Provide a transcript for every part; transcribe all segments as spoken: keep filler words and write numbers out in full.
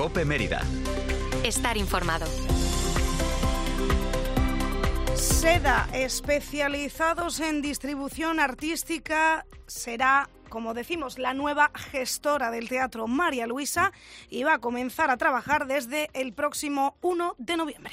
COPE Mérida. Estar informado. SEDA, especializados en distribución artística, será, como decimos, la nueva gestora del Teatro María Luisa y va a comenzar a trabajar desde el próximo uno de noviembre.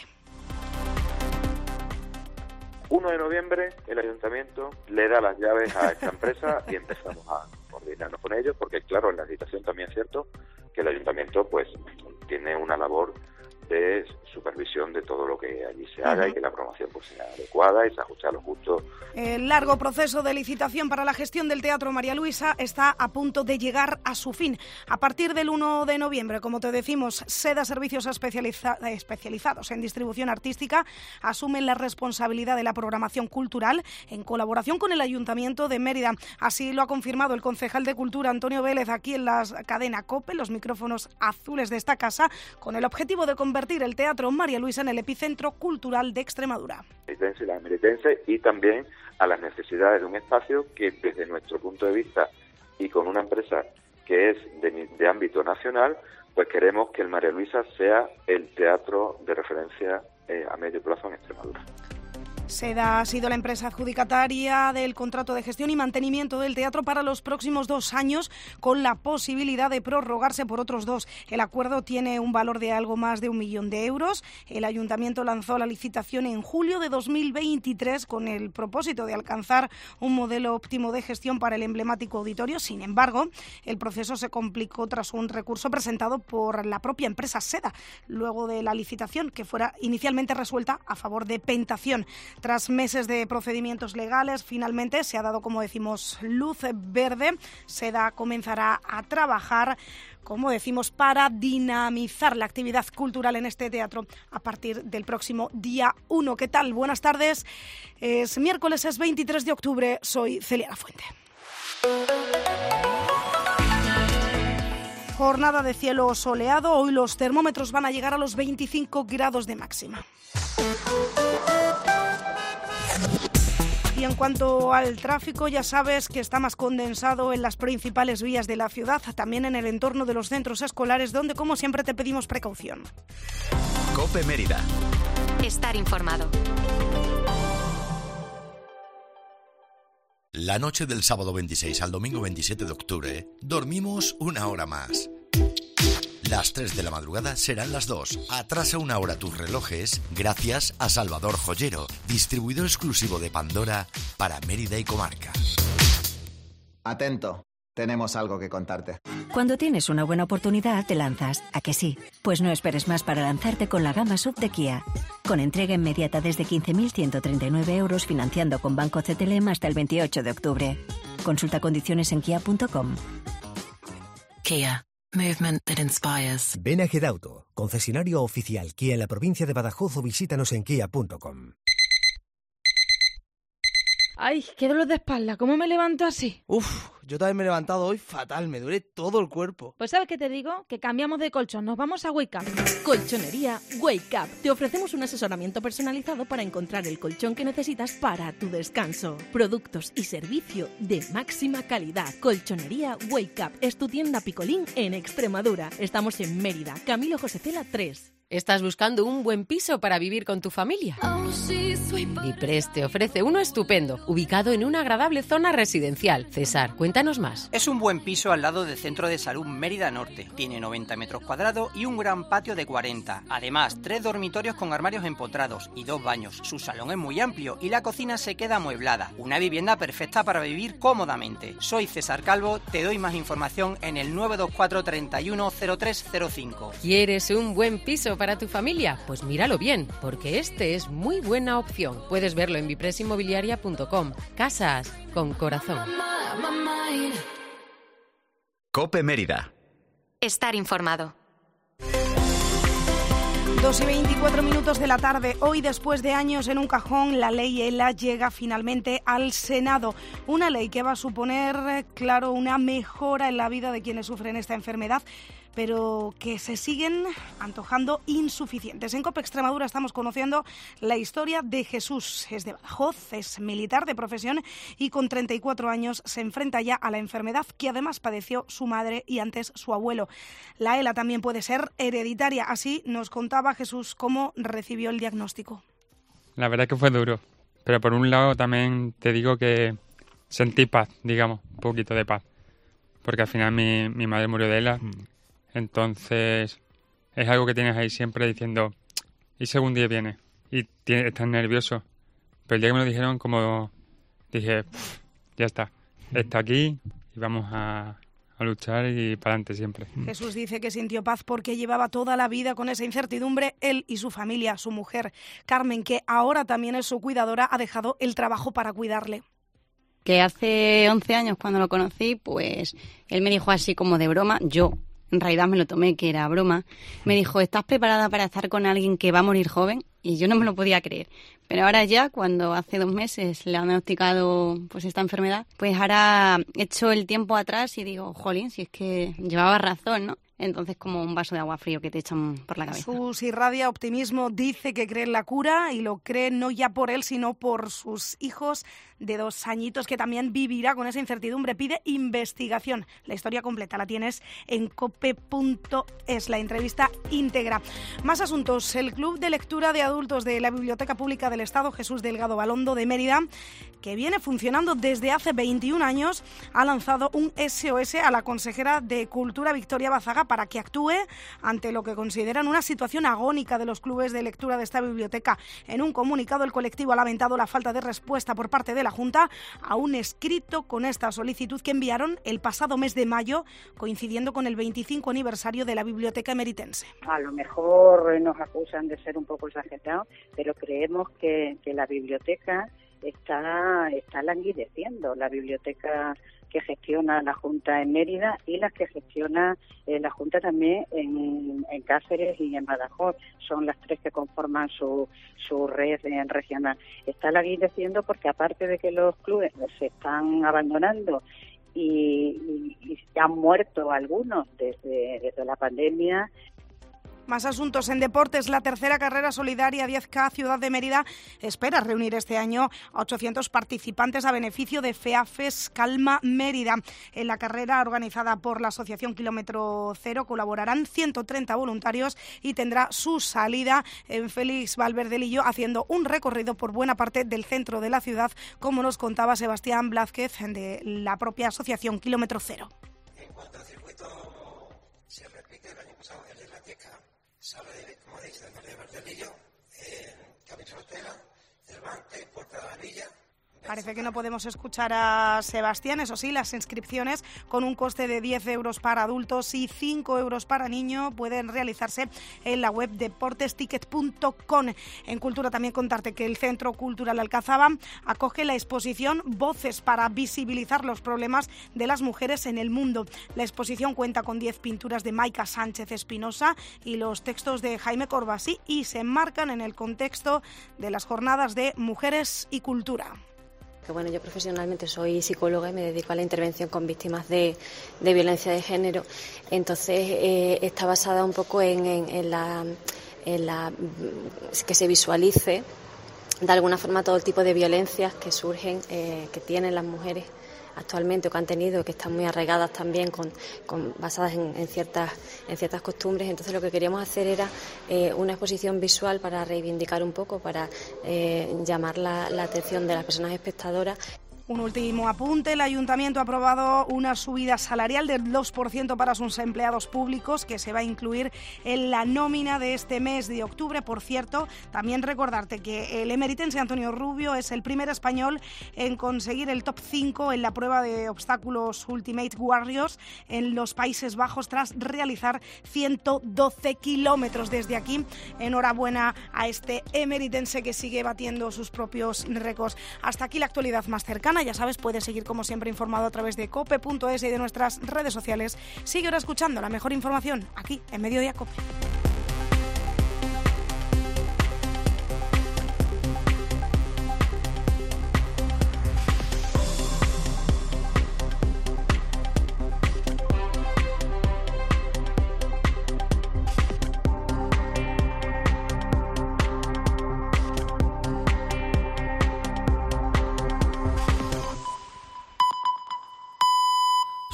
uno de noviembre el Ayuntamiento le da las llaves a esta empresa y empezamos a coordinarnos con ellos, porque claro, en la licitación también es cierto que el Ayuntamiento pues tiene una labor de supervisión de todo lo que allí se haga. Uh-huh. Y que la promoción pues sea adecuada y se ajuste a los gustos. El largo proceso de licitación para la gestión del Teatro María Luisa está a punto de llegar a su fin. A partir del uno de noviembre, como te decimos, SEDA, Servicios especializa- especializados en distribución artística, asumen la responsabilidad de la programación cultural en colaboración con el Ayuntamiento de Mérida. Así lo ha confirmado el concejal de Cultura, Antonio Vélez, aquí en la cadena COPE, los micrófonos azules de esta casa, con el objetivo de convertir el Teatro María Luisa en el epicentro cultural de Extremadura. Y la meritense, y también a las necesidades de un espacio que desde nuestro punto de vista y con una empresa que es de, de ámbito nacional, pues queremos que el María Luisa sea el teatro de referencia eh, a medio plazo en Extremadura. SEDA ha sido la empresa adjudicataria del contrato de gestión y mantenimiento del teatro para los próximos dos años, con la posibilidad de prorrogarse por otros dos. El acuerdo tiene un valor de algo más de un millón de euros. El Ayuntamiento lanzó la licitación en julio de dos mil veintitrés con el propósito de alcanzar un modelo óptimo de gestión para el emblemático auditorio. Sin embargo, el proceso se complicó tras un recurso presentado por la propia empresa SEDA, luego de la licitación, que fuera inicialmente resuelta a favor de Pentación. Tras meses de procedimientos legales, finalmente se ha dado, como decimos, luz verde. SEDA comenzará a trabajar, como decimos, para dinamizar la actividad cultural en este teatro a partir del próximo día uno. ¿Qué tal? Buenas tardes. Es miércoles, es veintitrés de octubre. Soy Celia Lafuente. Jornada de cielo soleado. Hoy los termómetros van a llegar a los veinticinco grados de máxima. Y en cuanto al tráfico, ya sabes que está más condensado en las principales vías de la ciudad, también en el entorno de los centros escolares, donde, como siempre, te pedimos precaución. COPE Mérida. Estar informado. La noche del sábado veintiséis al domingo veintisiete de octubre, dormimos una hora más. Las tres de la madrugada serán las dos. Atrasa una hora tus relojes gracias a Salvador Joyero, distribuidor exclusivo de Pandora para Mérida y comarca. Atento, tenemos algo que contarte. Cuando tienes una buena oportunidad, te lanzas. ¿A que sí? Pues no esperes más para lanzarte con la gama S U V de Kia. Con entrega inmediata desde quince mil ciento treinta y nueve euros, financiando con Banco C T L M hasta el veintiocho de octubre. Consulta condiciones en kia punto com. Kia. Movement that inspires. Ven a Gedauto, concesionario oficial Kia en la provincia de Badajoz, o visítanos en kia punto com. Ay, qué dolor de espalda, ¿cómo me levanto así? Uf, yo también me he levantado hoy fatal, me duele todo el cuerpo. Pues ¿sabes qué te digo? Que cambiamos de colchón, nos vamos a Wake Up. Colchonería Wake Up. Te ofrecemos un asesoramiento personalizado para encontrar el colchón que necesitas para tu descanso. Productos y servicio de máxima calidad. Colchonería Wake Up es tu tienda Picolín en Extremadura. Estamos en Mérida, Camilo José Cela tres. ¿Estás buscando un buen piso para vivir con tu familia? Ypres te ofrece uno estupendo, ubicado en una agradable zona residencial. César, cuéntanos más. Es un buen piso al lado del Centro de Salud Mérida Norte. Tiene noventa metros cuadrados y un gran patio de cuarenta. Además, tres dormitorios con armarios empotrados y dos baños. Su salón es muy amplio y la cocina se queda amueblada. Una vivienda perfecta para vivir cómodamente. Soy César Calvo, te doy más información en el nueve dos cuatro, treinta y uno, cero tres cero cinco. ¿Quieres un buen piso para tu familia? Pues míralo bien, porque este es muy buena opción. Puedes verlo en ypres inmobiliaria punto com. Casas con corazón. COPE Mérida. Estar informado. Dos y veinticuatro minutos de la tarde. Hoy, después de años en un cajón, la ley ELA llega finalmente al Senado. Una ley que va a suponer, claro, una mejora en la vida de quienes sufren esta enfermedad, pero que se siguen antojando insuficientes. En COPE Extremadura estamos conociendo la historia de Jesús. Es de Badajoz, es militar de profesión y con treinta y cuatro años se enfrenta ya a la enfermedad que además padeció su madre y antes su abuelo. La ELA también puede ser hereditaria. Así nos contaba Jesús cómo recibió el diagnóstico. La verdad es que fue duro, pero por un lado también te digo que sentí paz, digamos, un poquito de paz, porque al final mi, mi madre murió de ELA, mm. entonces es algo que tienes ahí siempre diciendo, y si algún día viene, y tienes, estás nervioso, pero el día que me lo dijeron como dije, ya está, está aquí y vamos a... a luchar y para adelante siempre. Jesús dice que sintió paz porque llevaba toda la vida con esa incertidumbre, él y su familia, su mujer, Carmen, que ahora también es su cuidadora, ha dejado el trabajo para cuidarle. Que hace once años cuando lo conocí, pues él me dijo así como de broma, yo en realidad me lo tomé que era broma, me dijo, ¿estás preparada para estar con alguien que va a morir joven? Y yo no me lo podía creer. Pero ahora ya, cuando hace dos meses le han diagnosticado pues esta enfermedad, pues ahora echo el tiempo atrás y digo, jolín, si es que llevaba razón, ¿no? Entonces, como un vaso de agua frío que te echan por la cabeza. Jesús irradia optimismo, dice que cree en la cura y lo cree no ya por él, sino por sus hijos de dos añitos, que también vivirá con esa incertidumbre. Pide investigación. La historia completa la tienes en cope punto es, la entrevista íntegra. Más asuntos. El Club de Lectura de Adultos de la Biblioteca Pública del Estado, Jesús Delgado Balondo de Mérida, que viene funcionando desde hace veintiún años, ha lanzado un S O S a la consejera de Cultura, Victoria Bazaga, para que actúe ante lo que consideran una situación agónica de los clubes de lectura de esta biblioteca. En un comunicado, el colectivo ha lamentado la falta de respuesta por parte de la Junta a un escrito con esta solicitud que enviaron el pasado mes de mayo, coincidiendo con el veinticinco aniversario de la biblioteca emeritense. A lo mejor nos acusan de ser un poco exagerados, pero creemos que, que la biblioteca está, está languideciendo. La biblioteca que gestiona la Junta en Mérida y las que gestiona eh, la Junta también en, en Cáceres y en Badajoz. Son las tres que conforman su, su red eh, regional. Está languideciendo porque aparte de que los clubes se están abandonando y, y, y han muerto algunos desde, desde la pandemia. Más asuntos en deportes. La tercera carrera solidaria diez K Ciudad de Mérida espera reunir este año a ochocientos participantes a beneficio de FEAFES Calma Mérida. En la carrera organizada por la Asociación Kilómetro Cero colaborarán ciento treinta voluntarios y tendrá su salida en Félix Valverde Lillo, haciendo un recorrido por buena parte del centro de la ciudad, como nos contaba Sebastián Blázquez de la propia Asociación Kilómetro Cero. En cuanto al circuito, se repite el año pasado en la Teca. Sale, como dice, de Valdelillo, eh, Camino Ortega, Cervantes, Puerta de la Villa. Parece que no podemos escuchar a Sebastián. Eso sí, las inscripciones con un coste de diez euros para adultos y cinco euros para niños pueden realizarse en la web deportes ticket punto com. En cultura también contarte que el Centro Cultural Alcazaba acoge la exposición Voces para visibilizar los problemas de las mujeres en el mundo. La exposición cuenta con diez pinturas de Maica Sánchez Espinosa y los textos de Jaime Corbasí y se enmarcan en el contexto de las jornadas de Mujeres y Cultura. Que bueno, yo profesionalmente soy psicóloga y me dedico a la intervención con víctimas de, de violencia de género. Entonces eh, está basada un poco en, en, en, la, en la que se visualice de alguna forma todo el tipo de violencias que surgen, eh, que tienen las mujeres actualmente o que han tenido, que están muy arraigadas también, con, con basadas en, en ciertas en ciertas costumbres. Entonces lo que queríamos hacer era eh, una exposición visual para reivindicar un poco, para eh, llamar la, la atención de las personas espectadoras. Un último apunte. El Ayuntamiento ha aprobado una subida salarial del dos por ciento para sus empleados públicos que se va a incluir en la nómina de este mes de octubre. Por cierto, también recordarte que el emeritense Antonio Rubio es el primer español en conseguir el top cinco en la prueba de obstáculos Ultimate Warriors en los Países Bajos tras realizar ciento doce kilómetros. Desde aquí, enhorabuena a este emeritense que sigue batiendo sus propios récords. Hasta aquí la actualidad más cercana. Ya sabes, puedes seguir como siempre informado a través de cope punto es y de nuestras redes sociales. Sigue ahora escuchando la mejor información aquí en Mediodía Cope.